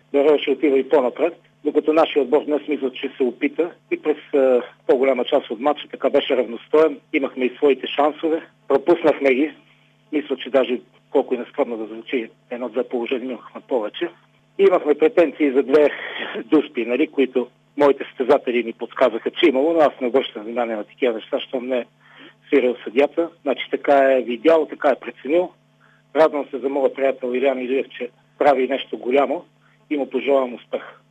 Берое ще отива и по-напред, докато нашия отбор днес мисля, че се опита и през по-голяма част от матча така беше равностоен. Имахме и своите шансове, пропуснахме ги. Мисля, че даже колко и нескромно да звучи, едно-две положения имахме повече. И имахме претенции за две дуспи, нали, които моите състезатели ни подсказаха, че имало, но аз не обръщам внимание на такива неща, щом не е свирил съдята. Значи така е видял, така е преценил. Радвам се за моя приятел Илян Илиев, че прави нещо голямо и му пожелавам успех.